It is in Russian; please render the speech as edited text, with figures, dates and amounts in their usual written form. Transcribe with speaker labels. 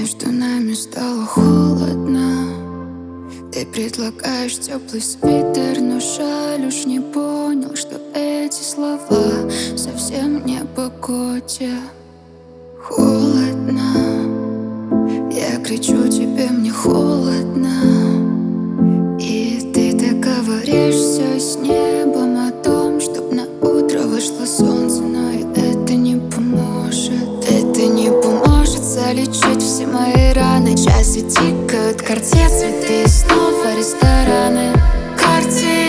Speaker 1: Между нами стало холодно. Ты предлагаешь теплый свитер, но жаль, уж не понял, что эти слова совсем не о погоде. Холодно, я кричу тебе, мне холодно. И ты так говоришь все с небом о том, чтоб на утро вышло солнце, но и это не поможет. Это не поможет залечить все мои раны. Часы тикают, карте цветы, снова рестораны. Карте